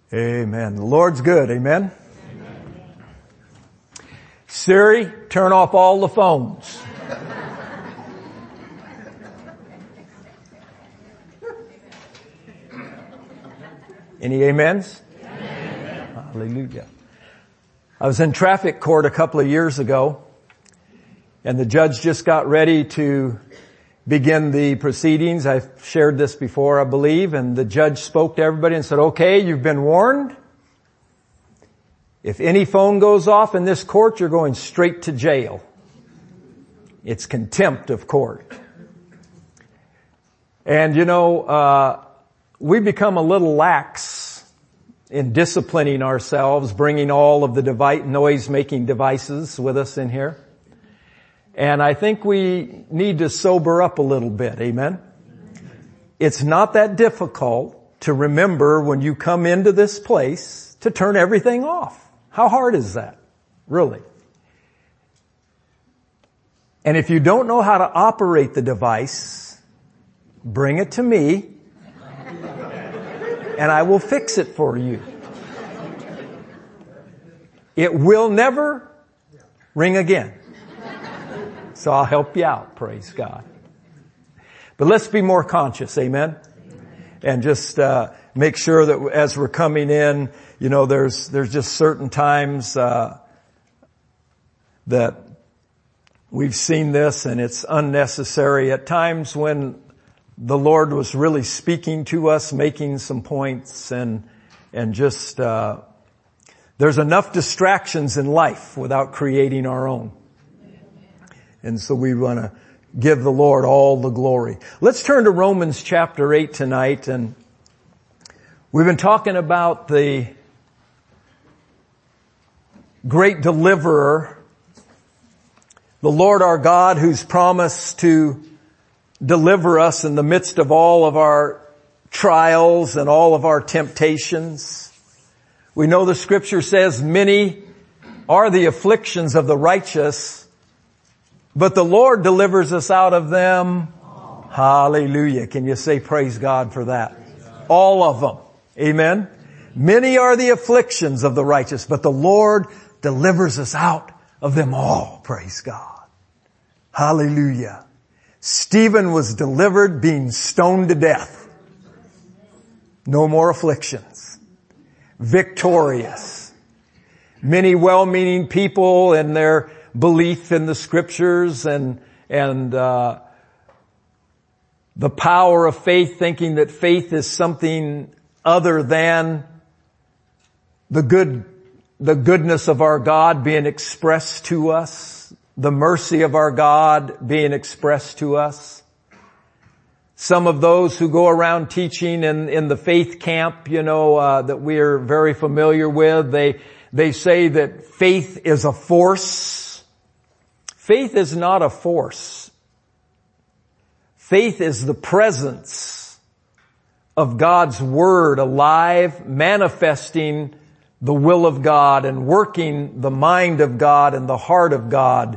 Amen. The Lord's good. Amen. Amen. Siri, turn off all the phones. Any amens? Amen. Hallelujah. I was in traffic court a couple of years ago, and the judge just got ready to begin the proceedings. I've shared this before, I believe, and the judge spoke to everybody and said, okay, you've been warned. If any phone goes off in this court, you're going straight to jail. It's contempt of court. And we become a little lax in disciplining ourselves, bringing all of the noise-making devices with us in here. And I think we need to sober up a little bit. Amen. It's not that difficult to remember when you come into this place to turn everything off. How hard is that? Really? And if you don't know how to operate the device, bring it to me and I will fix it for you. It will never ring again. So I'll help you out, praise God. But let's be more conscious, amen? And just make sure that as we're coming in, there's just certain times that we've seen this and it's unnecessary. At times when the Lord was really speaking to us, making some points and just there's enough distractions in life without creating our own. And so we want to give the Lord all the glory. Let's turn to Romans chapter 8 tonight. And we've been talking about the great deliverer, the Lord our God, who's promised to deliver us in the midst of all of our trials and all of our temptations. We know the scripture says many are the afflictions of the righteous, but the Lord delivers us out of them. Hallelujah. Can you say praise God for that? All of them. Amen. Many are the afflictions of the righteous, but the Lord delivers us out of them all. Praise God. Hallelujah. Stephen was delivered being stoned to death. No more afflictions. Victorious. Many well-meaning people in their belief in the scriptures and the power of faith, thinking that faith is something other than the goodness of our God being expressed to us, the mercy of our God being expressed to us. Some of those who go around teaching in the faith camp, that we're very familiar with, they say that faith is a force. Faith is not a force. Faith is the presence of God's Word alive, manifesting the will of God and working the mind of God and the heart of God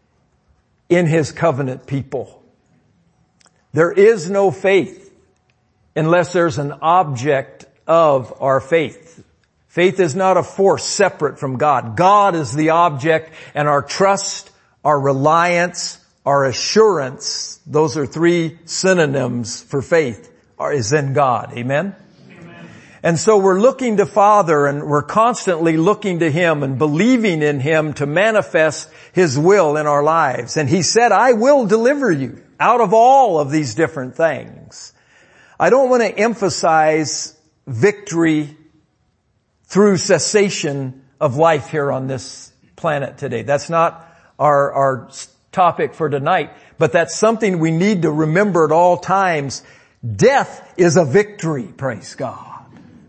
in His covenant people. There is no faith unless there's an object of our faith. Faith is not a force separate from God. God is the object, and our trust, our reliance, our assurance, those are three synonyms for faith, is in God. Amen? Amen. And so we're looking to Father, and we're constantly looking to Him and believing in Him to manifest His will in our lives. And He said, I will deliver you out of all of these different things. I don't want to emphasize victory through cessation of life here on this planet today. That's not our topic for tonight, but that's something we need to remember at all times. Death is a victory, praise God.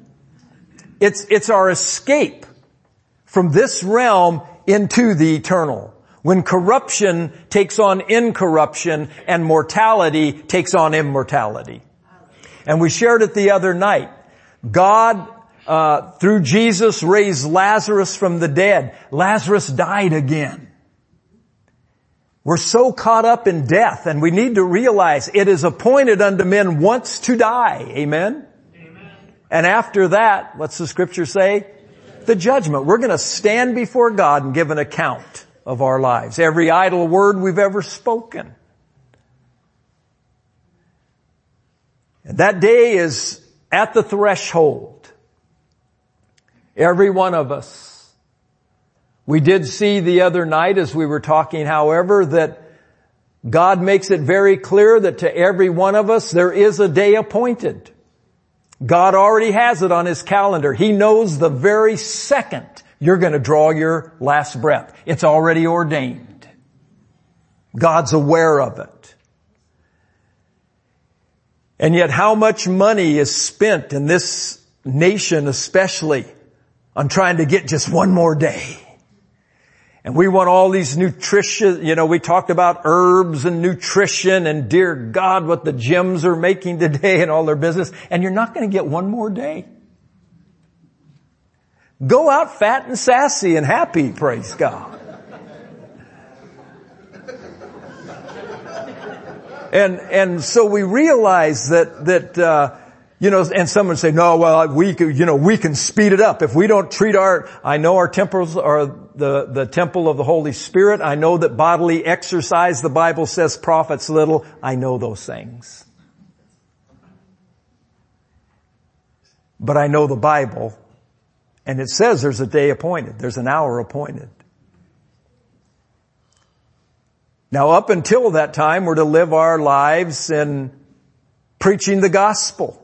It's our escape from this realm into the eternal. When corruption takes on incorruption and mortality takes on immortality. And we shared it the other night. God, through Jesus, raised Lazarus from the dead. Lazarus died again. We're so caught up in death, and we need to realize it is appointed unto men once to die. Amen? Amen. And after that, what's the scripture say? The judgment. We're going to stand before God and give an account of our lives. Every idle word we've ever spoken. And that day is at the threshold. Every one of us. We did see the other night as we were talking, however, that God makes it very clear that to every one of us there is a day appointed. God already has it on His calendar. He knows the very second you're going to draw your last breath. It's already ordained. God's aware of it. And yet how much money is spent in this nation especially on trying to get just one more day. And we want all these nutrition, we talked about herbs and nutrition and dear God, what the gyms are making today and all their business. And you're not going to get one more day. Go out fat and sassy and happy, praise God. And so we realize that and someone say, no, well, we can speed it up. If we don't treat I know our temples are the temple of the Holy Spirit. I know that bodily exercise, the Bible says, profits little. I know those things. But I know the Bible, and it says there's a day appointed. There's an hour appointed. Now, up until that time, we're to live our lives in preaching the gospel,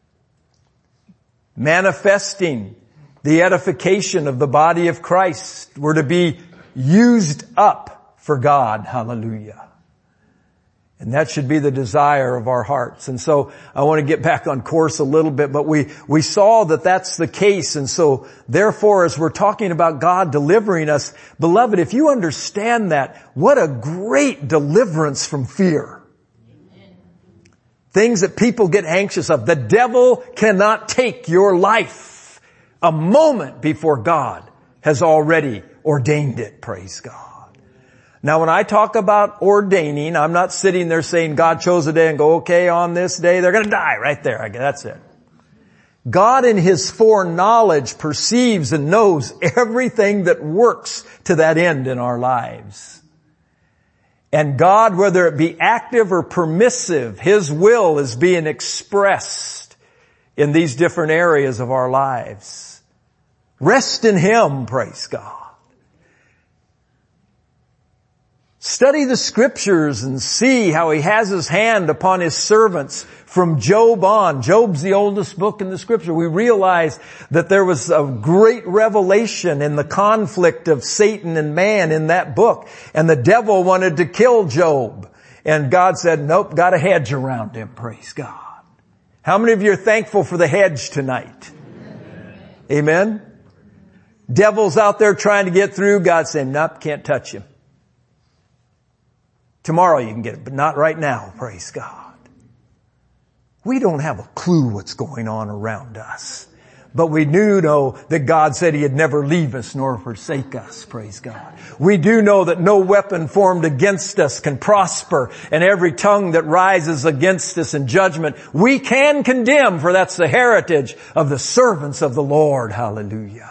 manifesting the edification of the body of Christ. We're to be used up for God. Hallelujah. And that should be the desire of our hearts. And so I want to get back on course a little bit, but we saw that that's the case. And so therefore, as we're talking about God delivering us, beloved, if you understand that, what a great deliverance from fear. Things that people get anxious of. The devil cannot take your life a moment before God has already ordained it. Praise God. Now when I talk about ordaining, I'm not sitting there saying God chose a day and go, okay, on this day they're going to die right there. That's it. God in His foreknowledge perceives and knows everything that works to that end in our lives. And God, whether it be active or permissive, His will is being expressed in these different areas of our lives. Rest in Him, praise God. Study the scriptures and see how He has His hand upon His servants from Job on. Job's the oldest book in the scripture. We realize that there was a great revelation in the conflict of Satan and man in that book. And the devil wanted to kill Job. And God said, nope, got a hedge around him. Praise God. How many of you are thankful for the hedge tonight? Amen? Devil's out there trying to get through. God said, nope, can't touch him. Tomorrow you can get it, but not right now, praise God. We don't have a clue what's going on around us. But we do know that God said He'd never leave us nor forsake us, praise God. We do know that no weapon formed against us can prosper, and every tongue that rises against us in judgment we can condemn, for that's the heritage of the servants of the Lord. Hallelujah.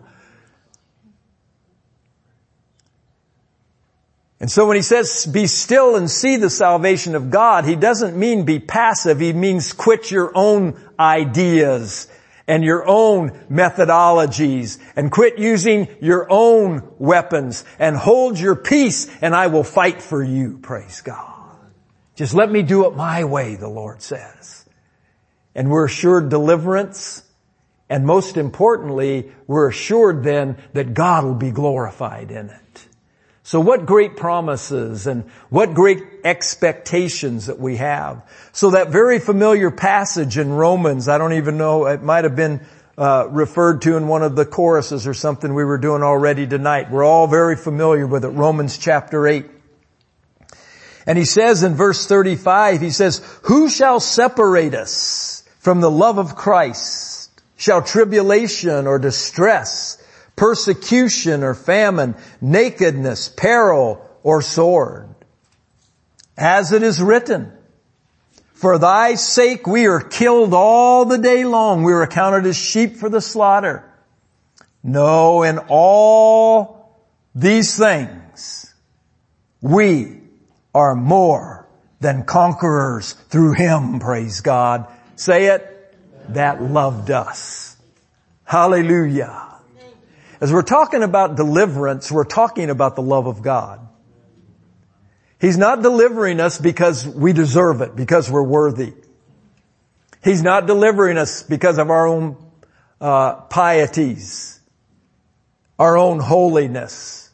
And so when He says, be still and see the salvation of God, He doesn't mean be passive. He means quit your own ideas and your own methodologies and quit using your own weapons and hold your peace and I will fight for you. Praise God. Just let me do it my way, the Lord says. And we're assured deliverance. And most importantly, we're assured then that God will be glorified in it. So what great promises and what great expectations that we have. So that very familiar passage in Romans, I don't even know, it might have been referred to in one of the choruses or something we were doing already tonight. We're all very familiar with it, Romans chapter 8. And he says in verse 35, he says, who shall separate us from the love of Christ? Shall tribulation or distress, persecution or famine, nakedness, peril, or sword? As it is written, For thy sake we are killed all the day long. We are accounted as sheep for the slaughter. No, in all these things, we are more than conquerors through Him, praise God. Say it, that loved us. Hallelujah. As we're talking about deliverance, we're talking about the love of God. He's not delivering us because we deserve it, because we're worthy. He's not delivering us because of our own pieties, our own holiness,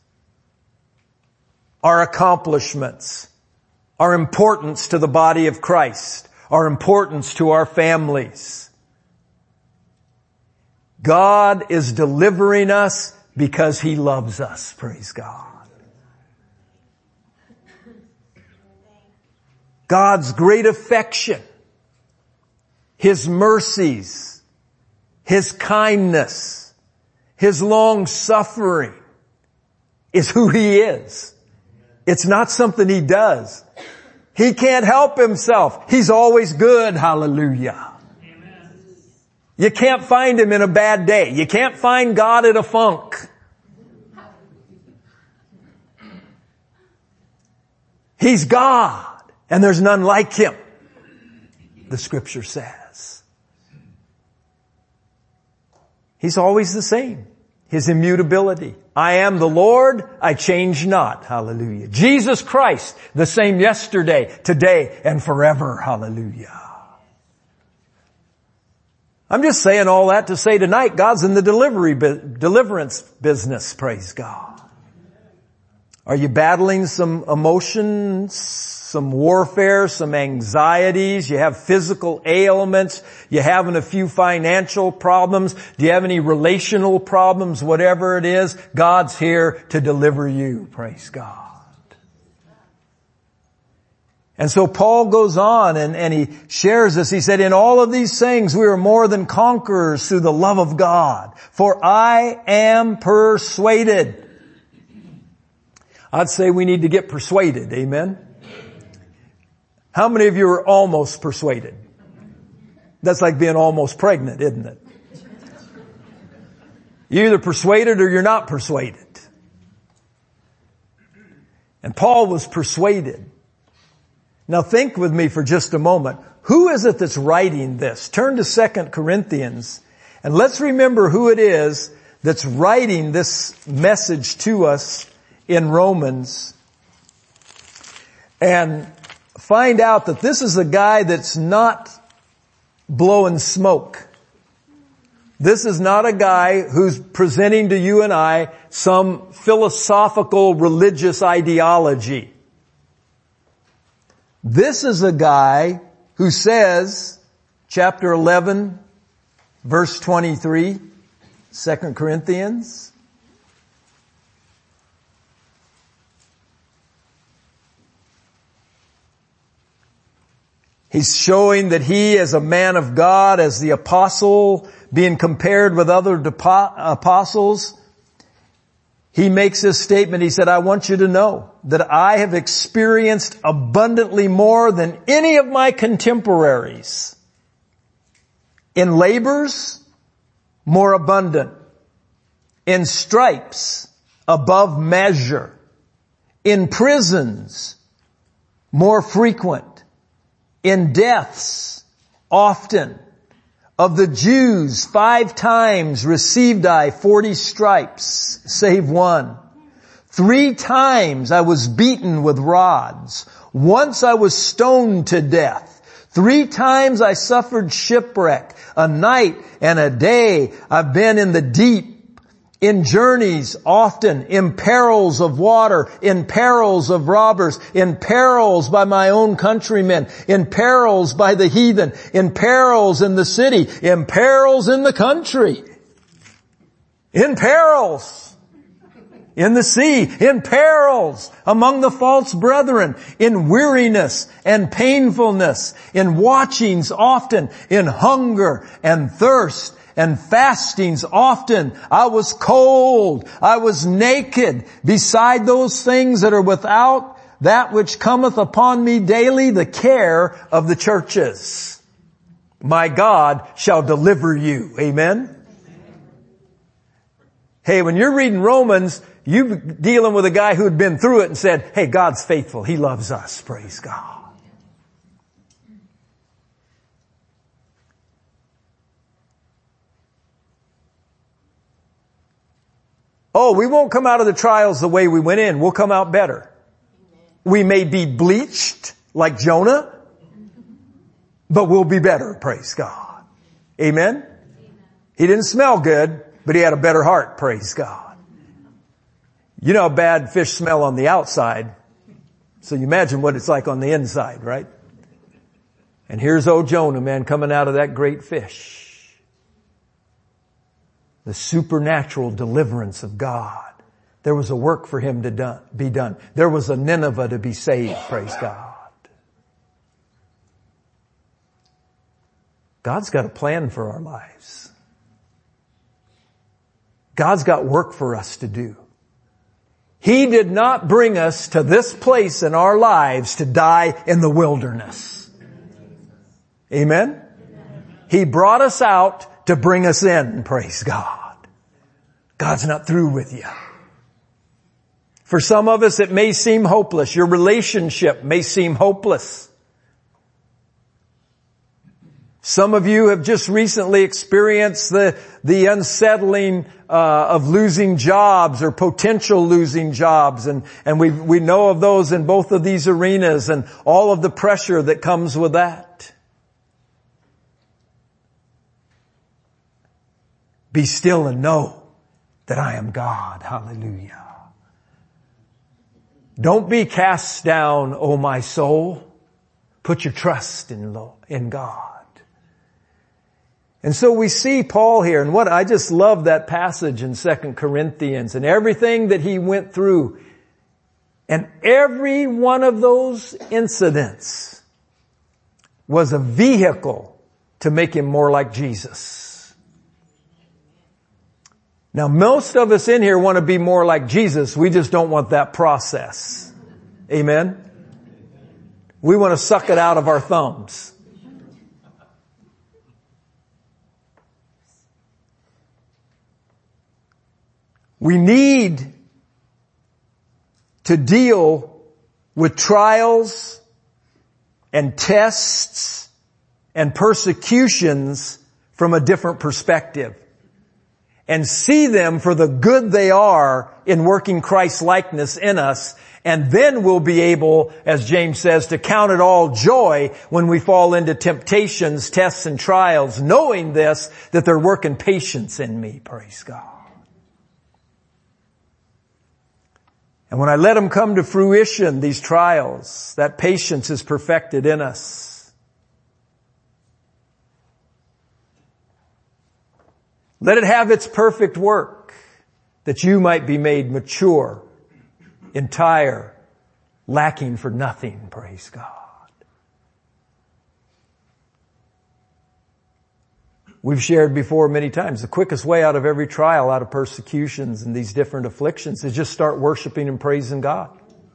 our accomplishments, our importance to the body of Christ, our importance to our families. God is delivering us because He loves us, praise God. God's great affection, His mercies, His kindness, His long suffering is who He is. It's not something He does. He can't help Himself. He's always good. Hallelujah. Amen. You can't find Him in a bad day. You can't find God in a funk. He's God. And there's none like Him, the Scripture says. He's always the same. His immutability. I am the Lord, I change not. Hallelujah. Jesus Christ, the same yesterday, today, and forever. Hallelujah. I'm just saying all that to say tonight, God's in the deliverance business. Praise God. Are you battling some emotions, some warfare, some anxieties? You have physical ailments? You having a few financial problems? Do you have any relational problems? Whatever it is, God's here to deliver you. Praise God. And so Paul goes on and he shares this. He said, in all of these things we are more than conquerors through the love of God. For I am persuaded. I'd say we need to get persuaded. Amen. How many of you are almost persuaded? That's like being almost pregnant, isn't it? You're either persuaded or you're not persuaded. And Paul was persuaded. Now think with me for just a moment. Who is it that's writing this? Turn to 2 Corinthians and let's remember who it is that's writing this message to us in Romans, and find out that this is a guy that's not blowing smoke. This is not a guy who's presenting to you and I some philosophical religious ideology. This is a guy who says, chapter 11, verse 23, 2 Corinthians, he's showing that he, as a man of God, as the apostle, being compared with other apostles, he makes this statement. He said, I want you to know that I have experienced abundantly more than any of my contemporaries. In labors, more abundant. In stripes, above measure. In prisons, more frequent. In deaths, often. Of the Jews, 5 times received I 40 stripes, save one. 3 times I was beaten with rods. Once I was stoned to death. 3 times I suffered shipwreck. A night and a day I've been in the deep. In journeys often, in perils of water, in perils of robbers, in perils by my own countrymen, in perils by the heathen, in perils in the city, in perils in the country, in perils in the sea, in perils among the false brethren, in weariness and painfulness, in watchings often, in hunger and thirst, and fastings often. I was cold. I was naked. Beside those things that are without, that which cometh upon me daily, the care of the churches. My God shall deliver you. Amen? Hey, when you're reading Romans, you're dealing with a guy who had been through it and said, hey, God's faithful. He loves us. Praise God. Oh, we won't come out of the trials the way we went in. We'll come out better. We may be bleached like Jonah, but we'll be better. Praise God. Amen? He didn't smell good, but he had a better heart. Praise God. You know, bad fish smell on the outside. So you imagine what it's like on the inside, right? And here's old Jonah, man, coming out of that great fish. The supernatural deliverance of God. There was a work for him to be done. There was a Nineveh to be saved, praise God. God's got a plan for our lives. God's got work for us to do. He did not bring us to this place in our lives to die in the wilderness. Amen? He brought us out to bring us in, praise God. God's not through with you. For some of us, it may seem hopeless. Your relationship may seem hopeless. Some of you have just recently experienced the unsettling of losing jobs or potential losing jobs, and we know of those in both of these arenas and all of the pressure that comes with that. Be still and know that I am God. Hallelujah. Don't be cast down, O my soul. Put your trust in God. And so we see Paul here, and I just love that passage in 2 Corinthians and everything that he went through. And every one of those incidents was a vehicle to make him more like Jesus. Now, most of us in here want to be more like Jesus. We just don't want that process. Amen? We want to suck it out of our thumbs. We need to deal with trials and tests and persecutions from a different perspective. And see them for the good they are in working Christ's likeness in us. And then we'll be able, as James says, to count it all joy when we fall into temptations, tests, and trials, knowing this, that they're working patience in me. Praise God. And when I let them come to fruition, these trials, that patience is perfected in us. Let it have its perfect work, that you might be made mature, entire, lacking for nothing. Praise God. We've shared before many times, the quickest way out of every trial, out of persecutions and these different afflictions, is just start worshiping and praising God.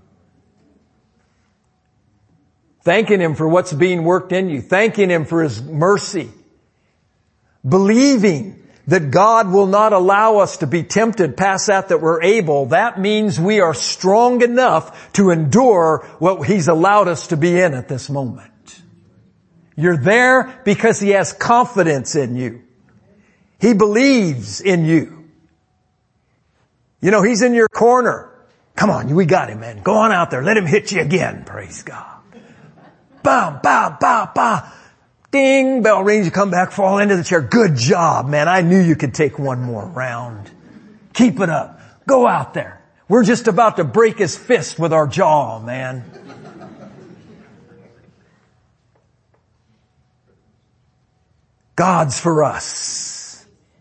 Thanking Him for what's being worked in you. Thanking Him for His mercy. Believing that God will not allow us to be tempted past that we're able. That means we are strong enough to endure what He's allowed us to be in at this moment. You're there because He has confidence in you. He believes in you. You know, He's in your corner. Come on, we got Him, man. Go on out there. Let Him hit you again. Praise God. Bam, bam, bam, bam. Ding, bell rings, you come back, fall into the chair. Good job, man. I knew you could take one more round. Keep it up. Go out there. We're just about to break his fist with our jaw, man. God's for us.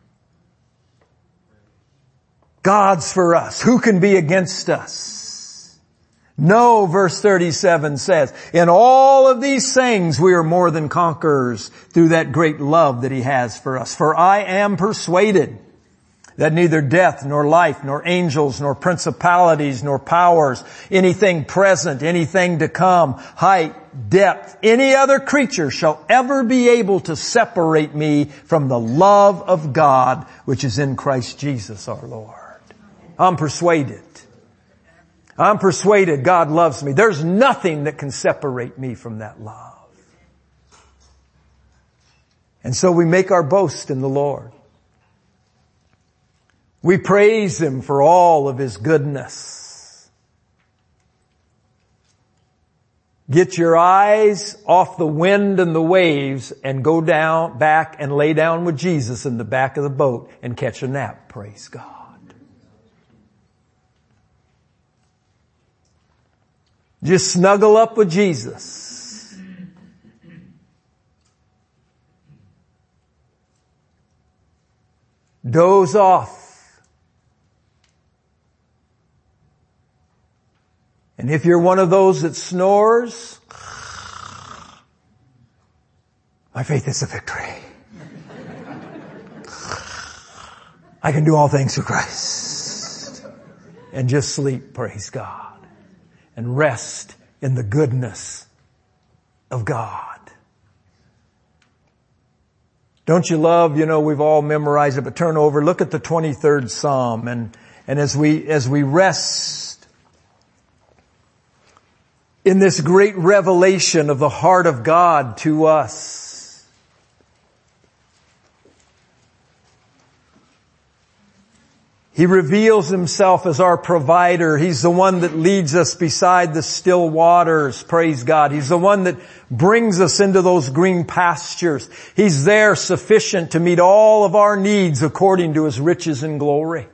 God's for us. Who can be against us? No, verse 37 says, in all of these things we are more than conquerors through that great love that He has for us. For I am persuaded that neither death, nor life, nor angels, nor principalities, nor powers, anything present, anything to come, height, depth, any other creature shall ever be able to separate me from the love of God, which is in Christ Jesus our Lord. I'm persuaded. I'm persuaded God loves me. There's nothing that can separate me from that love. And so we make our boast in the Lord. We praise Him for all of His goodness. Get your eyes off the wind and the waves and go down, back and lay down with Jesus in the back of the boat and catch a nap. Praise God. Just snuggle up with Jesus. Doze off. And if you're one of those that snores, my faith is a victory. I can do all things through Christ. And just sleep, praise God. And rest in the goodness of God. Don't you love, we've all memorized it, but turn over, look at the 23rd Psalm. And as we rest in this great revelation of the heart of God to us, He reveals Himself as our provider. He's the one that leads us beside the still waters. Praise God. He's the one that brings us into those green pastures. He's there sufficient to meet all of our needs according to His riches and glory.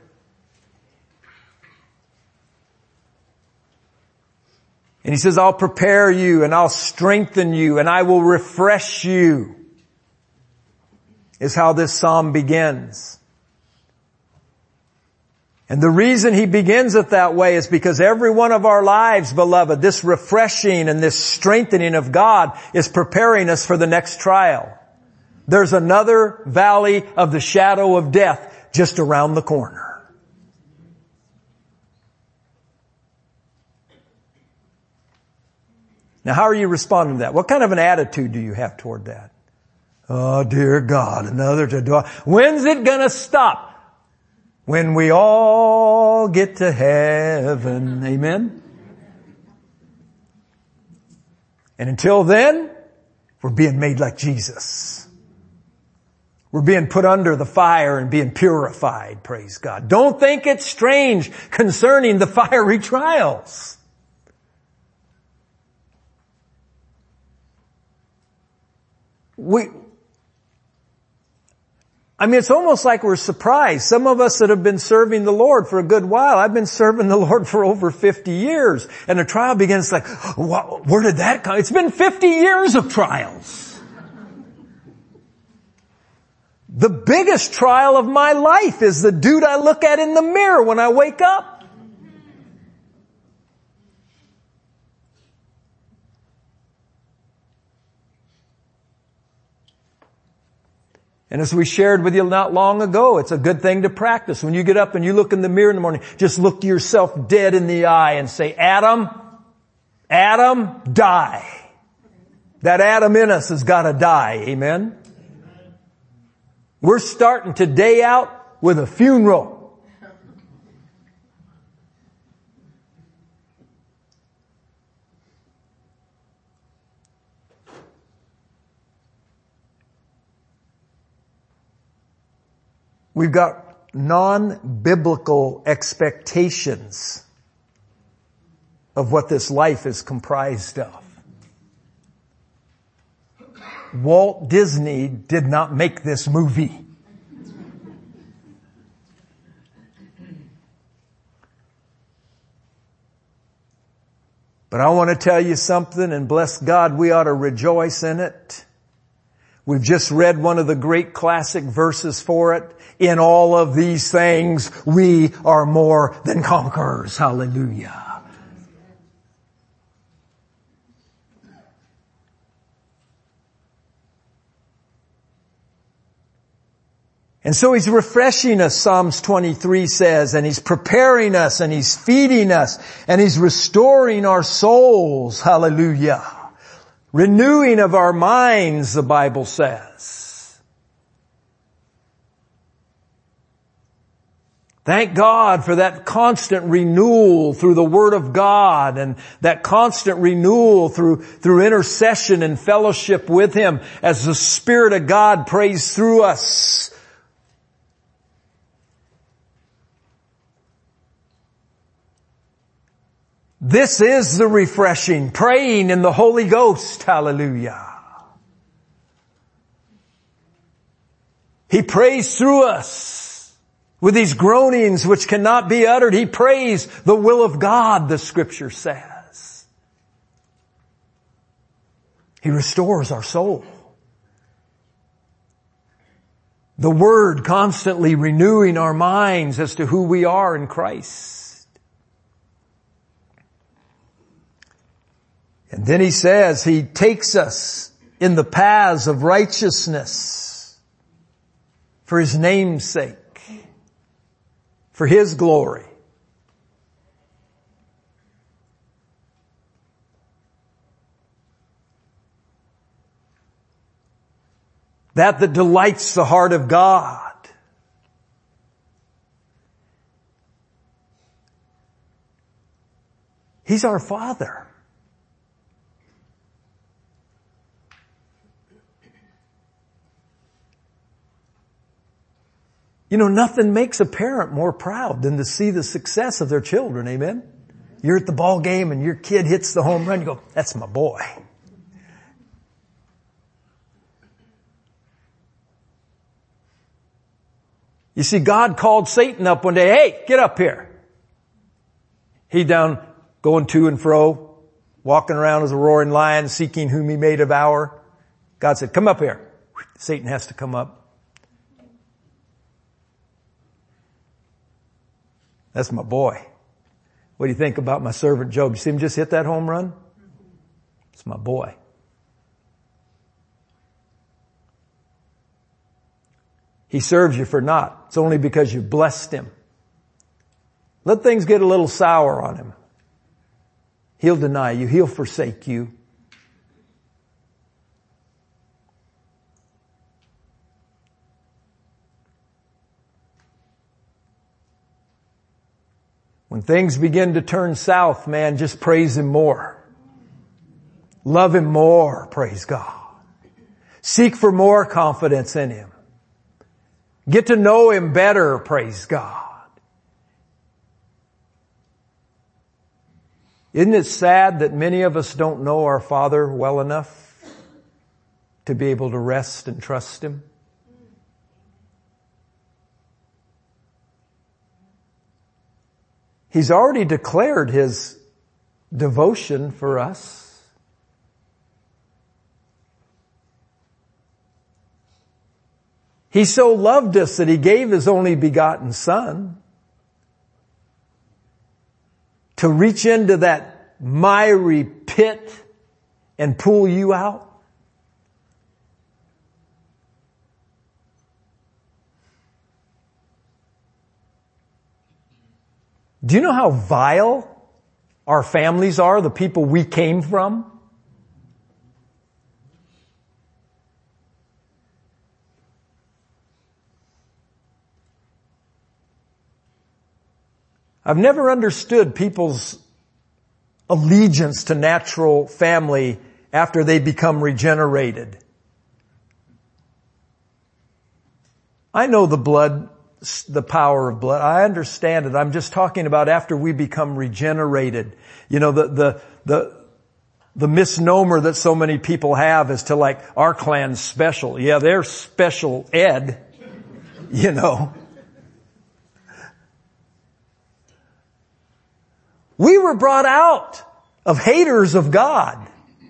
And He says, I'll prepare you and I'll strengthen you and I will refresh you, is how this psalm begins. And the reason He begins it that way is because every one of our lives, beloved, this refreshing and this strengthening of God is preparing us for the next trial. There's another valley of the shadow of death just around the corner. Now, how are you responding to that? What kind of an attitude do you have toward that? Oh, dear God, another to do. When's it gonna stop? When we all get to heaven. Amen? And until then, we're being made like Jesus. We're being put under the fire and being purified, praise God. Don't think it's strange concerning the fiery trials. It's almost like we're surprised. Some of us that have been serving the Lord for a good while, I've been serving the Lord for over 50 years, and the trial begins like, where did that come? It's been 50 years of trials. The biggest trial of my life is the dude I look at in the mirror when I wake up. And as we shared with you not long ago, it's a good thing to practice. When you get up and you look in the mirror in the morning, just look yourself dead in the eye and say, Adam, die. That Adam in us has got to die. Amen? We're starting today out with a funeral. We've got non-biblical expectations of what this life is comprised of. Walt Disney did not make this movie. But I want to tell you something, and bless God, we ought to rejoice in it. We've just read one of the great classic verses for it. In all of these things, we are more than conquerors. Hallelujah. And so He's refreshing us, Psalms 23 says, and He's preparing us, and He's feeding us, and He's restoring our souls. Hallelujah. Renewing of our minds, the Bible says. Thank God for that constant renewal through the Word of God, and that constant renewal through intercession and fellowship with Him as the Spirit of God prays through us. This is the refreshing, praying in the Holy Ghost. Hallelujah. He prays through us with these groanings which cannot be uttered. He prays the will of God, the Scripture says. He restores our soul. The Word constantly renewing our minds as to who we are in Christ. And then He says He takes us in the paths of righteousness for His name's sake, for His glory. That delights the heart of God. He's our Father. You know, nothing makes a parent more proud than to see the success of their children. Amen? You're at the ball game and your kid hits the home run. You go, that's my boy. You see, God called Satan up one day. Hey, get up here. He down going to and fro, walking around as a roaring lion, seeking whom he may devour. God said, come up here. Satan has to come up. That's my boy. What do you think about my servant Job? You see him just hit that home run? It's my boy. He serves you for naught. It's only because you blessed him. Let things get a little sour on him. He'll deny you. He'll forsake you. When things begin to turn south, man, just praise Him more. Love Him more, praise God. Seek for more confidence in Him. Get to know Him better, praise God. Isn't it sad that many of us don't know our Father well enough to be able to rest and trust Him? He's already declared His devotion for us. He so loved us that He gave His only begotten Son to reach into that miry pit and pull you out. Do you know how vile our families are, the people we came from? I've never understood people's allegiance to natural family after they become regenerated. I know the power of blood. I understand it. I'm just talking about after we become regenerated. You know, the misnomer that so many people have is to like, our clan's special. Yeah, they're special ed, you know. We were brought out of haters of God.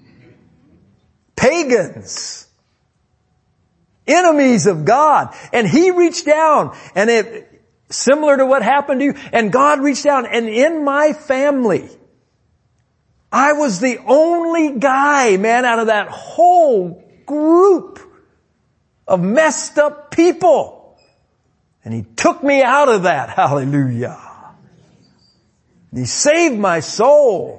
Pagans. Enemies of God. And He reached down, and it, similar to what happened to you, and God reached down, and in my family, I was the only guy, man, out of that whole group of messed up people And He took me out of that. Hallelujah. He saved my soul.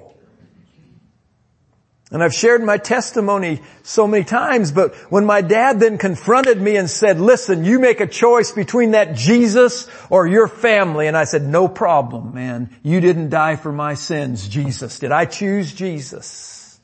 And I've shared my testimony so many times, but when my dad then confronted me and said, listen, you make a choice between that Jesus or your family. And I said, no problem, man. You didn't die for my sins. Jesus did. I choose Jesus.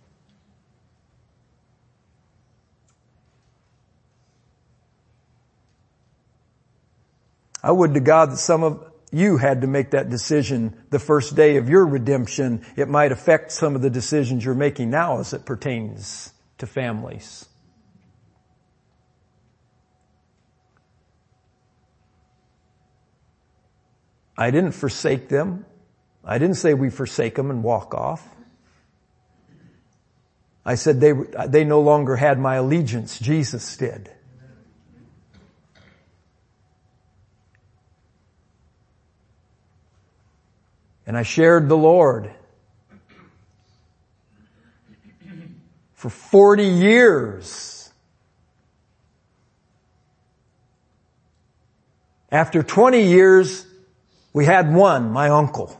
I would to God that some of you had to make that decision the first day of your redemption. It might affect some of the decisions you're making now as it pertains to families. I didn't forsake them. I didn't say we forsake them and walk off. I said they no longer had my allegiance. Jesus did. And I shared the Lord for 40 years. After 20 years, we had one, my uncle.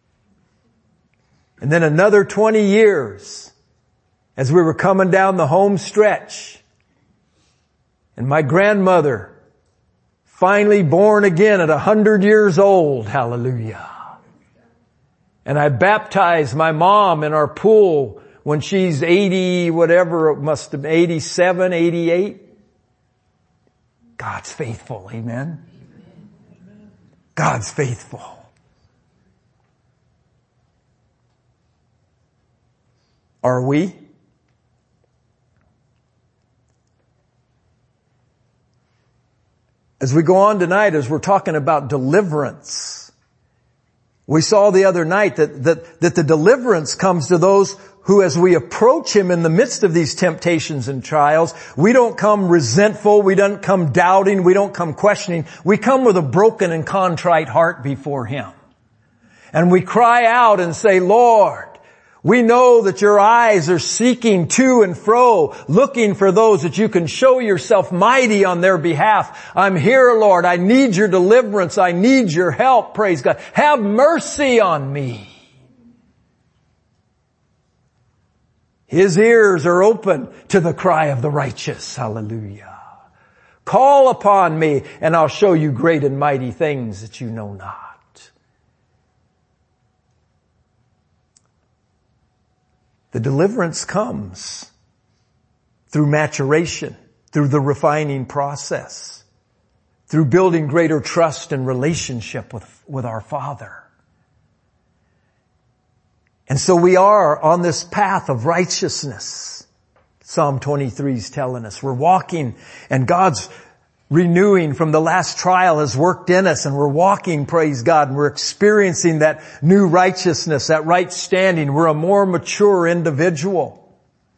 And then another 20 years as we were coming down the home stretch. And my grandmother, finally born again at 100 years old. Hallelujah. And I baptized my mom in our pool when she's 80, whatever it must have been, 87, 88. God's faithful. Amen. God's faithful. Are we? As we go on tonight, as we're talking about deliverance, we saw the other night that the deliverance comes to those who, as we approach Him in the midst of these temptations and trials, we don't come resentful, we don't come doubting, we don't come questioning. We come with a broken and contrite heart before Him. And we cry out and say, Lord, we know that your eyes are seeking to and fro, looking for those that you can show yourself mighty on their behalf. I'm here, Lord. I need your deliverance. I need your help. Praise God. Have mercy on me. His ears are open to the cry of the righteous. Hallelujah. Call upon me and I'll show you great and mighty things that you know not. The deliverance comes through maturation, through the refining process, through building greater trust and relationship with our Father. And so we are on this path of righteousness. Psalm 23 is telling us we're walking and God's renewing from the last trial has worked in us and we're walking, praise God, and we're experiencing that new righteousness, that right standing. We're a more mature individual.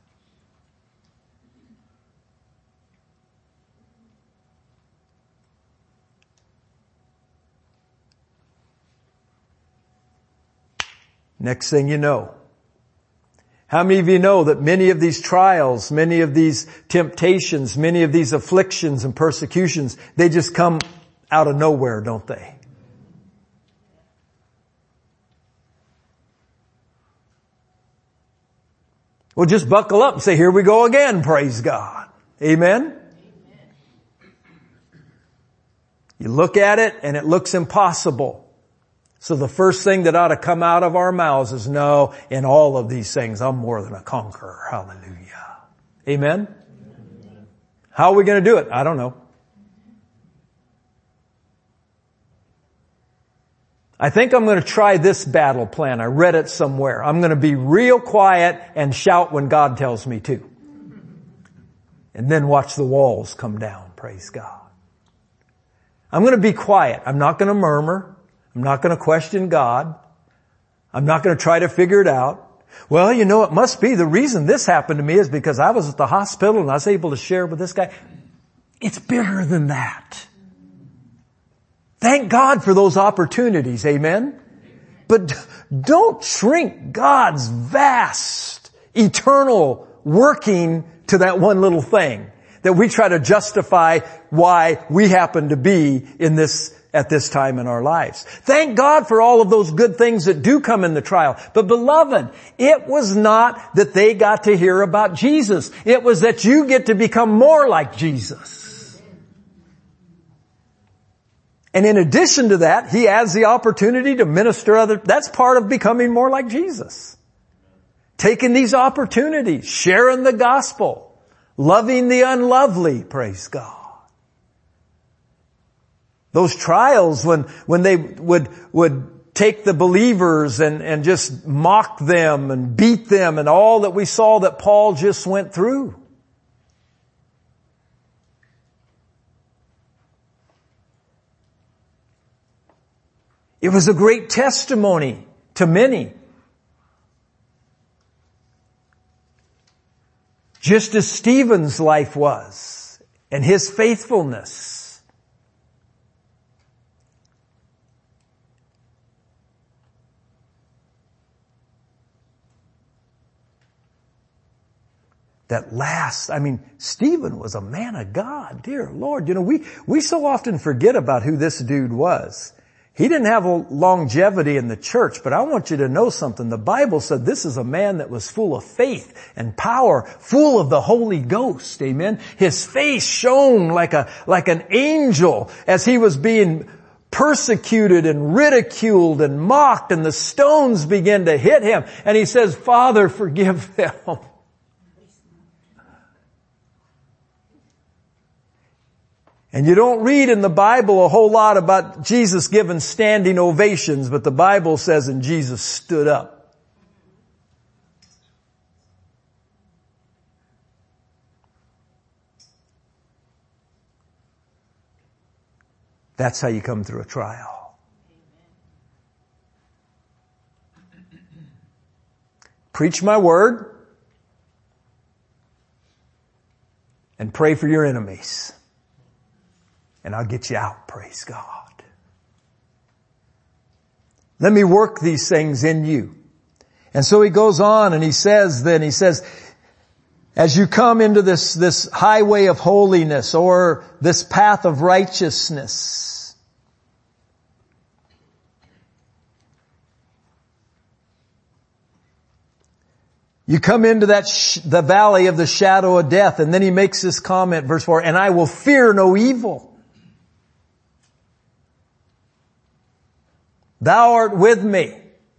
Next thing you know, how many of you know that many of these trials, many of these temptations, many of these afflictions and persecutions, they just come out of nowhere, don't they? Well, just buckle up and say, here we go again, praise God. Amen? You look at it and it looks impossible. So the first thing that ought to come out of our mouths is, no, in all of these things, I'm more than a conqueror. Hallelujah. Amen? How are we going to do it? I don't know. I think I'm going to try this battle plan. I read it somewhere. I'm going to be real quiet and shout when God tells me to. And then watch the walls come down. Praise God. I'm going to be quiet. I'm not going to murmur. I'm not going to question God. I'm not going to try to figure it out. Well, you know, it must be the reason this happened to me is because I was at the hospital and I was able to share with this guy. It's bigger than that. Thank God for those opportunities. Amen. But don't shrink God's vast, eternal working to that one little thing. that we try to justify why we happen to be at this time in our lives. Thank God for all of those good things that do come in the trial. But beloved, it was not that they got to hear about Jesus. It was that you get to become more like Jesus. And in addition to that, He adds the opportunity to minister other. That's part of becoming more like Jesus. Taking these opportunities, sharing the gospel, loving the unlovely, praise God. Those trials when they would take the believers and just mock them and beat them and all that we saw that Paul just went through. It was a great testimony to many. Just as Stephen's life was and his faithfulness. Stephen was a man of God, dear Lord. We so often forget about who this dude was. He didn't have a longevity in the church, but I want you to know something. The Bible said this is a man that was full of faith and power, full of the Holy Ghost. Amen. His face shone like an angel as he was being persecuted and ridiculed and mocked, and the stones began to hit him. And he says, Father, forgive them. And you don't read in the Bible a whole lot about Jesus giving standing ovations, but the Bible says, and Jesus stood up. That's how you come through a trial. Preach my word and pray for your enemies. And I'll get you out, praise God. Let me work these things in you. And so he goes on and he says, as you come into this highway of holiness or this path of righteousness, you come into the valley of the shadow of death. And then he makes this comment, verse 4, and I will fear no evil. Thou art with me.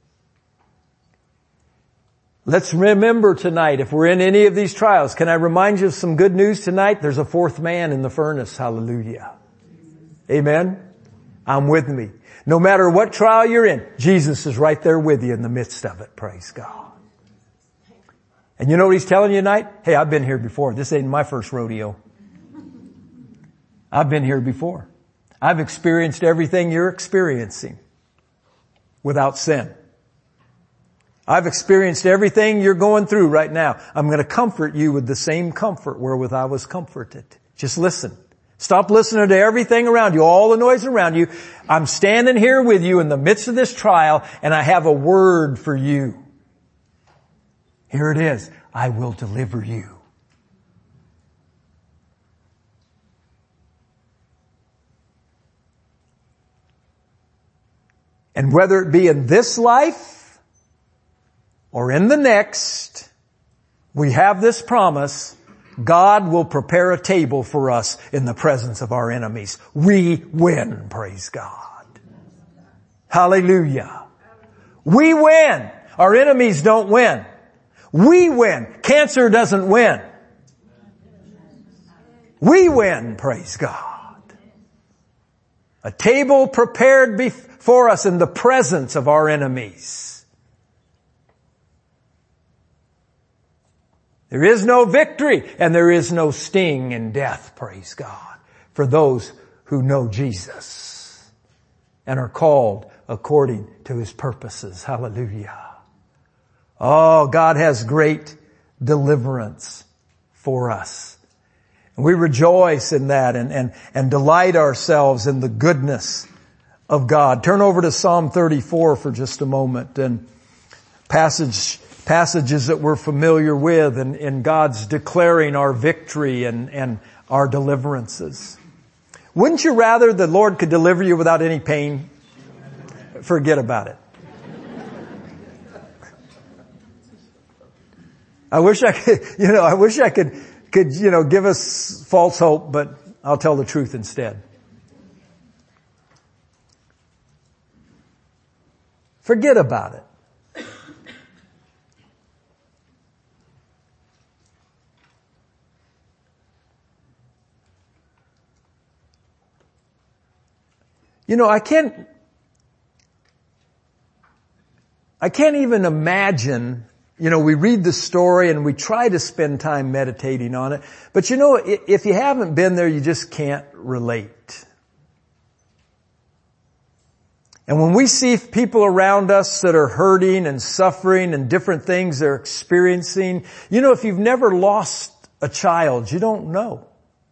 Let's remember tonight, if we're in any of these trials, can I remind you of some good news tonight? There's a fourth man in the furnace. Hallelujah. Amen. I'm with me. No matter what trial you're in, Jesus is right there with you in the midst of it. Praise God. And you know what he's telling you tonight? Hey, I've been here before. This ain't my first rodeo. I've been here before. I've experienced everything you're experiencing without sin. I've experienced everything you're going through right now. I'm going to comfort you with the same comfort wherewith I was comforted. Just listen. Stop listening to everything around you, all the noise around you. I'm standing here with you in the midst of this trial, and I have a word for you. Here it is. I will deliver you. And whether it be in this life or in the next, we have this promise. God will prepare a table for us in the presence of our enemies. We win, praise God. Hallelujah. We win. Our enemies don't win. We win. Cancer doesn't win. We win, praise God. A table prepared before us in the presence of our enemies. There is no victory and there is no sting in death, praise God, for those who know Jesus and are called according to His purposes. Hallelujah. Oh, God has great deliverance for us. And we rejoice in that and delight ourselves in the goodness of God. Turn over to Psalm 34 for just a moment, and passages that we're familiar with, and God's declaring our victory and our deliverances. Wouldn't you rather the Lord could deliver you without any pain? Forget about it. I wish I could, give us false hope, but I'll tell the truth instead. Forget about it. I can't even imagine, we read the story and we try to spend time meditating on it, but if you haven't been there, you just can't relate. And when we see people around us that are hurting and suffering and different things they're experiencing, if you've never lost a child, you don't know.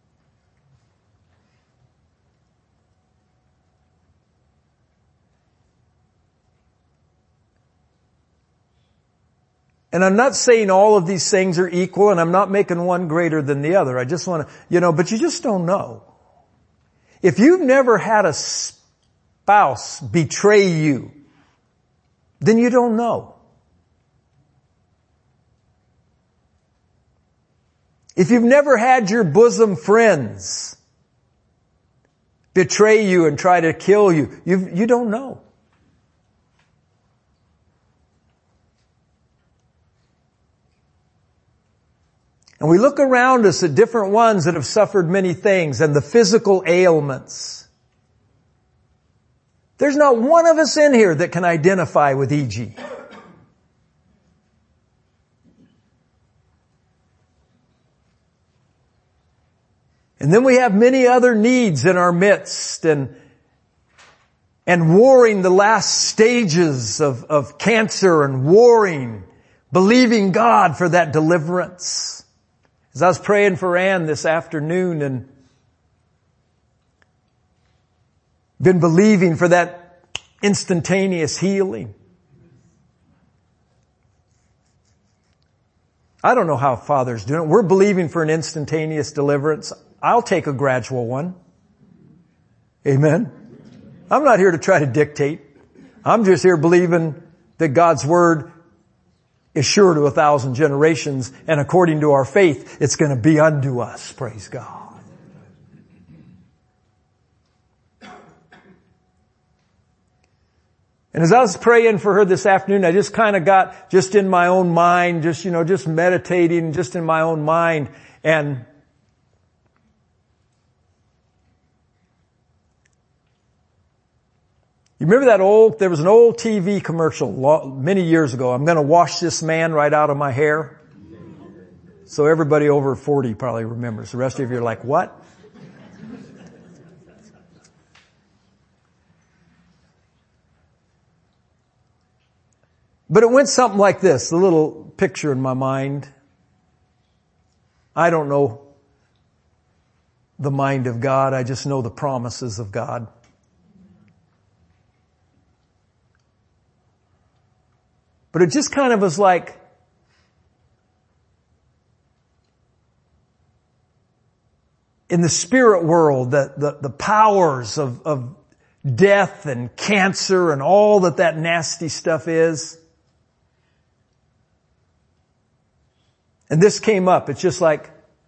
And I'm not saying all of these things are equal, and I'm not making one greater than the other. I just want to, but you just don't know. If you've never had a spouse betray you, then you don't know. If you've never had your bosom friends betray you and try to kill you, you don't know. And we look around us at different ones that have suffered many things and the physical ailments. There's not one of us in here that can identify with E.G. And then we have many other needs in our midst and warring the last stages of cancer and warring, believing God for that deliverance. As I was praying for Ann this afternoon and been believing for that instantaneous healing. I don't know how Father's doing it. We're believing for an instantaneous deliverance. I'll take a gradual one. Amen. I'm not here to try to dictate. I'm just here believing that God's Word is sure to 1,000 generations, and according to our faith, it's going to be unto us. Praise God. And as I was praying for her this afternoon, I just kind of got just in my own mind, just meditating just in my own mind, and you remember there was an old TV commercial many years ago. I'm going to wash this man right out of my hair. So everybody over 40 probably remembers. The rest of you are like, what? But it went something like this, a little picture in my mind. I don't know the mind of God. I just know the promises of God. But it just kind of was like, in the spirit world, the powers of death and cancer and all that nasty stuff is. And this came up. It's just like,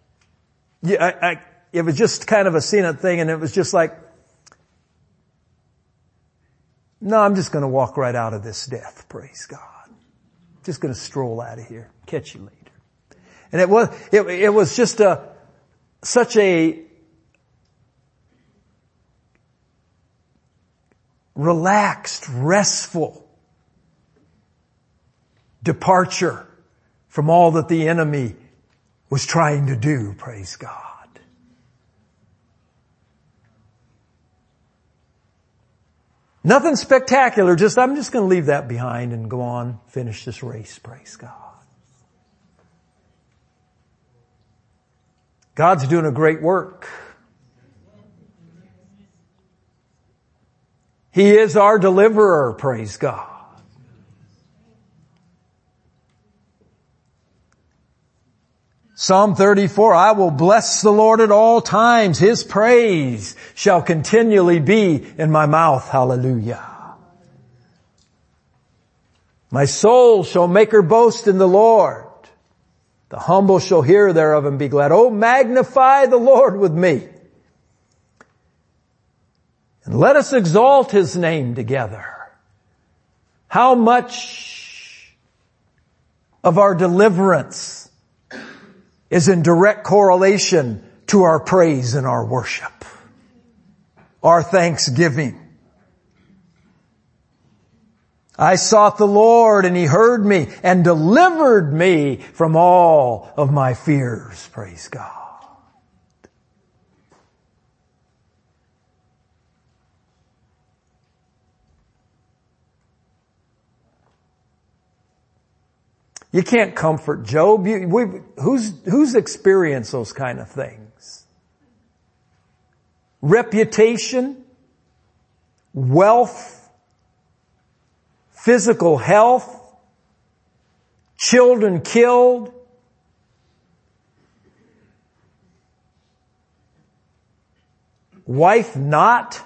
it was just kind of a scene thing, and it was just like, no, I'm just going to walk right out of this death. Praise God. Just going to stroll out of here. Catch you later. And it was just such a relaxed, restful departure from all that the enemy was trying to do. Praise God. Nothing spectacular, I'm just going to leave that behind and go on, finish this race. Praise God. God's doing a great work. He is our deliverer, praise God. Psalm 34, I will bless the Lord at all times. His praise shall continually be in my mouth. Hallelujah. My soul shall make her boast in the Lord. The humble shall hear thereof and be glad. Oh, magnify the Lord with me. And let us exalt His name together. How much of our deliverance is in direct correlation to our praise and our worship, our thanksgiving. I sought the Lord and He heard me and delivered me from all of my fears. Praise God. You can't comfort Job. Who's experienced those kind of things? Reputation, wealth, physical health, children killed, wife not.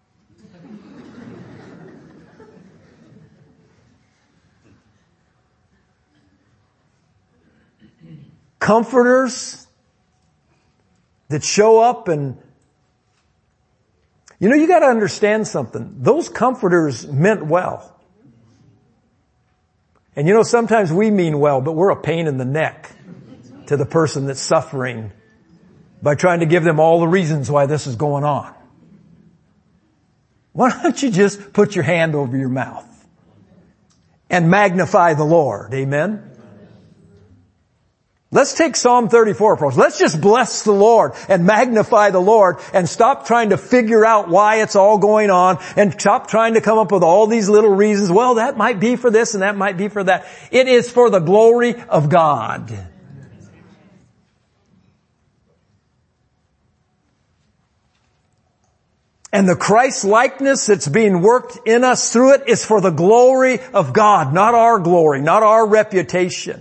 Comforters that show up and, you got to understand something. Those comforters meant well. And sometimes we mean well, but we're a pain in the neck to the person that's suffering by trying to give them all the reasons why this is going on. Why don't you just put your hand over your mouth and magnify the Lord? Amen? Let's take Psalm 34 approach. Let's just bless the Lord and magnify the Lord and stop trying to figure out why it's all going on and stop trying to come up with all these little reasons. Well, that might be for this and that might be for that. It is for the glory of God. And the Christ likeness that's being worked in us through it is for the glory of God, not our glory, not our reputation.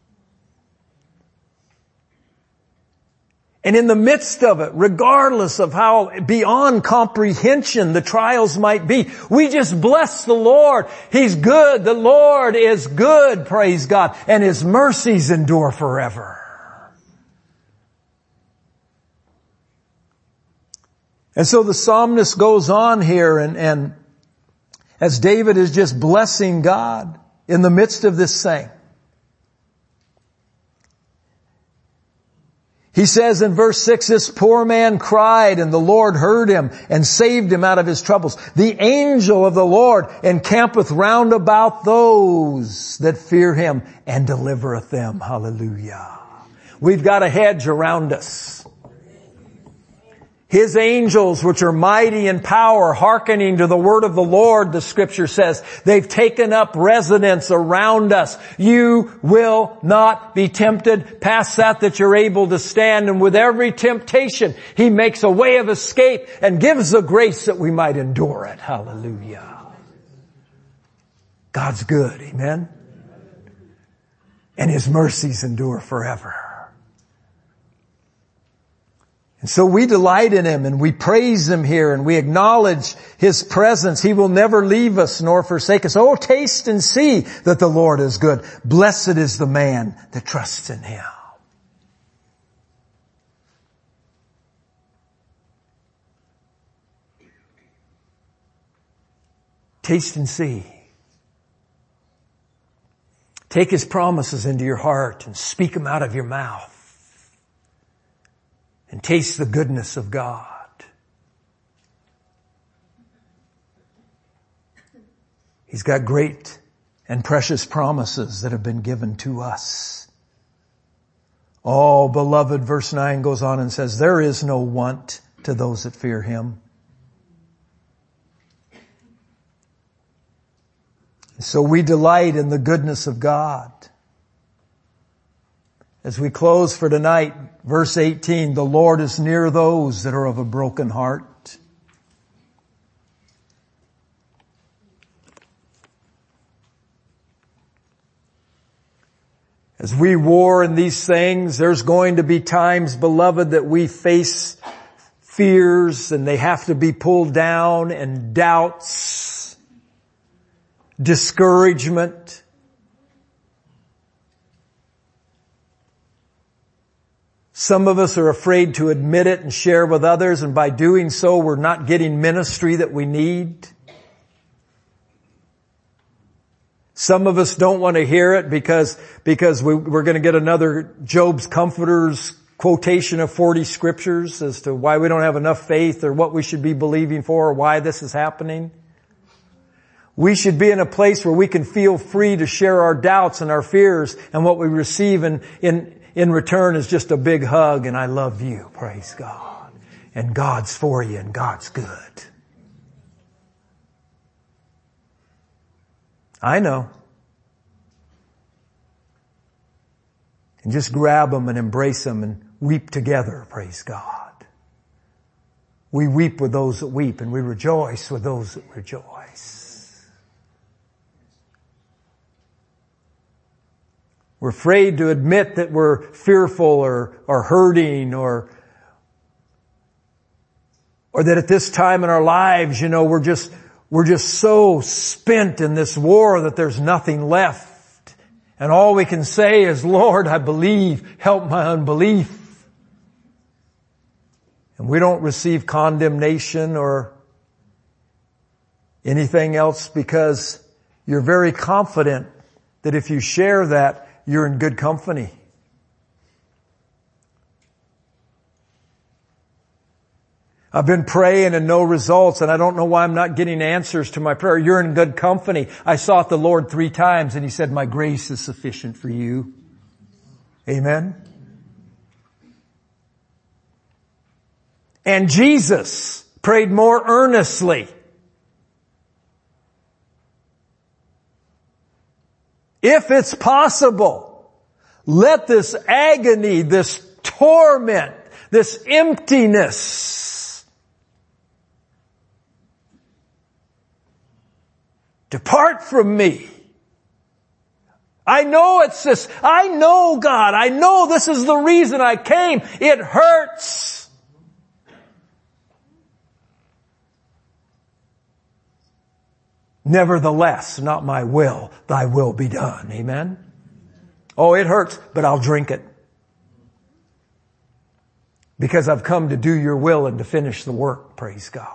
And in the midst of it, regardless of how beyond comprehension the trials might be, we just bless the Lord. He's good. The Lord is good, praise God. And His mercies endure forever. And so the psalmist goes on here and as David is just blessing God in the midst of this thing. He says in verse 6, this poor man cried and the Lord heard him and saved him out of his troubles. The angel of the Lord encampeth round about those that fear Him and delivereth them. Hallelujah. We've got a hedge around us. His angels, which are mighty in power, hearkening to the word of the Lord, the scripture says, they've taken up residence around us. You will not be tempted past that you're able to stand. And with every temptation, He makes a way of escape and gives the grace that we might endure it. Hallelujah. God's good. Amen. And His mercies endure forever. And so we delight in Him and we praise Him here and we acknowledge His presence. He will never leave us nor forsake us. Oh, taste and see that the Lord is good. Blessed is the man that trusts in Him. Taste and see. Take His promises into your heart and speak them out of your mouth. And taste the goodness of God. He's got great and precious promises that have been given to us. Oh, beloved, verse 9 goes on and says, there is no want to those that fear Him. So we delight in the goodness of God. As we close for tonight, verse 18, the Lord is near those that are of a broken heart. As we war in these things, there's going to be times, beloved, that we face fears and they have to be pulled down, and doubts, discouragement. Some of us are afraid to admit it and share with others, and by doing so, we're not getting ministry that we need. Some of us don't want to hear it because we're going to get another Job's Comforter's quotation of 40 scriptures as to why we don't have enough faith or what we should be believing for or why this is happening. We should be in a place where we can feel free to share our doubts and our fears, and what we receive in return is just a big hug and I love you, praise God. And God's for you and God's good. I know. And just grab them and embrace them and weep together, praise God. We weep with those that weep, and we rejoice with those that rejoice. We're afraid to admit that we're fearful or hurting or that at this time in our lives, we're just so spent in this war that there's nothing left. And all we can say is, Lord, I believe, help my unbelief. And we don't receive condemnation or anything else because you're very confident that if you share that, you're in good company. I've been praying and no results, and I don't know why I'm not getting answers to my prayer. You're in good company. I sought the Lord 3 times and He said, my grace is sufficient for you. Amen. And Jesus prayed more earnestly. If it's possible, let this agony, this torment, this emptiness depart from me. I know it's this. I know, God. I know this is the reason I came. It hurts. Nevertheless, not my will, thy will be done. Amen? Oh, it hurts, but I'll drink it. Because I've come to do your will and to finish the work. Praise God.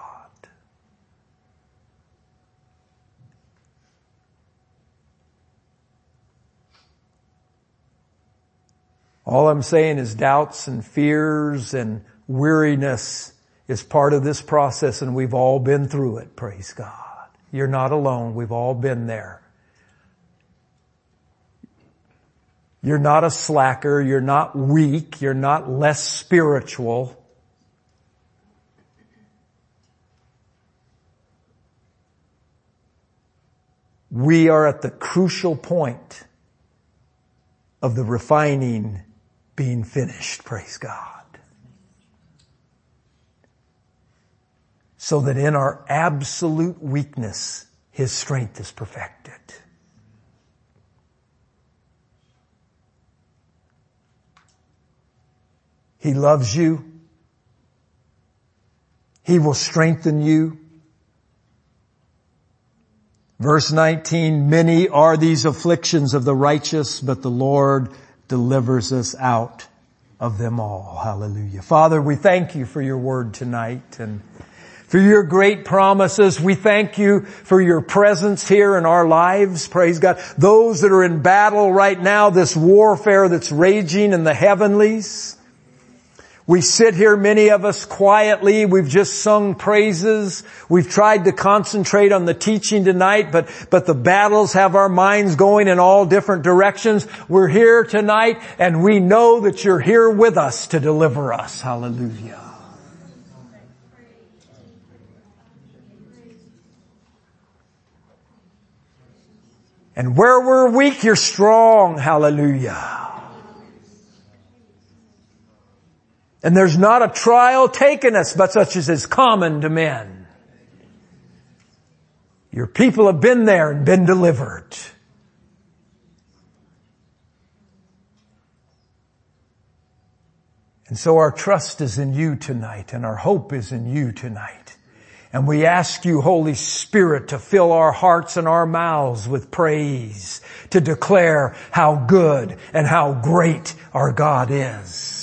All I'm saying is doubts and fears and weariness is part of this process, and we've all been through it. Praise God. You're not alone. We've all been there. You're not a slacker. You're not weak. You're not less spiritual. We are at the crucial point of the refining being finished. Praise God. So that in our absolute weakness, His strength is perfected. He loves you. He will strengthen you. Verse 19, many are these afflictions of the righteous, but the Lord delivers us out of them all. Hallelujah. Father, we thank you for your word tonight and for your great promises. We thank you for your presence here in our lives. Praise God. Those that are in battle right now, this warfare that's raging in the heavenlies. We sit here, many of us, quietly. We've just sung praises. We've tried to concentrate on the teaching tonight, but the battles have our minds going in all different directions. We're here tonight, and we know that you're here with us to deliver us. Hallelujah. And where we're weak, you're strong. Hallelujah. And there's not a trial taken us, but such as is common to men. Your people have been there and been delivered. And so our trust is in you tonight, and our hope is in you tonight. And we ask you, Holy Spirit, to fill our hearts and our mouths with praise, to declare how good and how great our God is.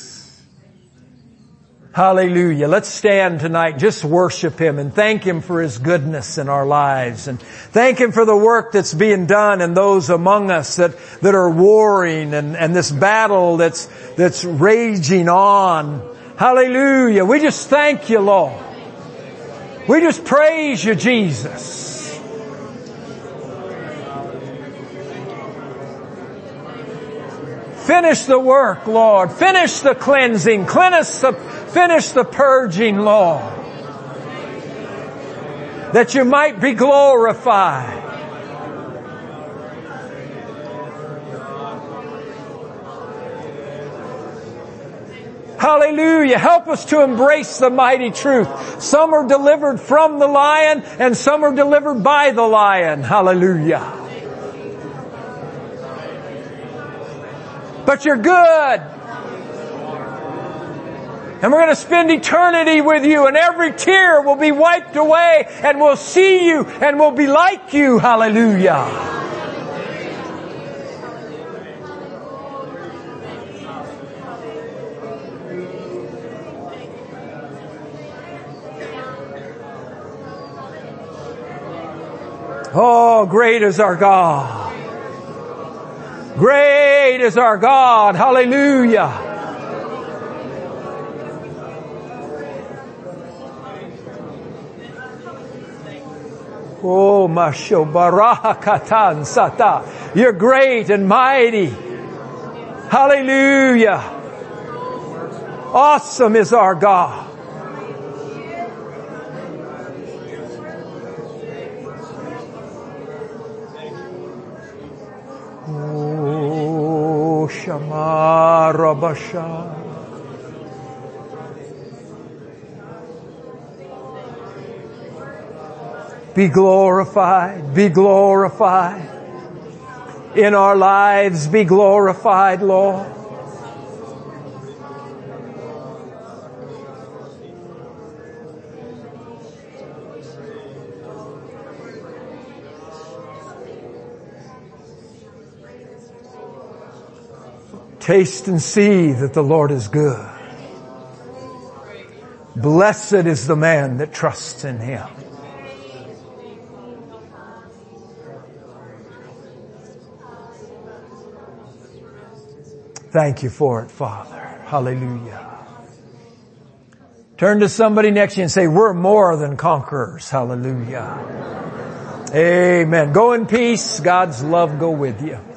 Hallelujah. Let's stand tonight, just worship Him and thank Him for His goodness in our lives, and thank Him for the work that's being done and those among us that are warring and this battle that's raging on. Hallelujah. We just thank you, Lord. We just praise you, Jesus. Finish the work, Lord. Finish the cleansing. Finish the purging, Lord. That you might be glorified. Hallelujah. Help us to embrace the mighty truth. Some are delivered from the lion and some are delivered by the lion. Hallelujah. But you're good. And we're going to spend eternity with you, and every tear will be wiped away, and we'll see you and we'll be like you. Hallelujah. Oh, great is our God. Great is our God. Hallelujah. Oh, Masho Barakatan Sata. You're great and mighty. Hallelujah. Awesome is our God. Oh, Shama Rabasha. Be glorified, be glorified. In our lives, be glorified, Lord. Taste and see that the Lord is good. Blessed is the man that trusts in Him. Thank you for it, Father. Hallelujah. Turn to somebody next to you and say, we're more than conquerors. Hallelujah. Amen. Go in peace. God's love go with you.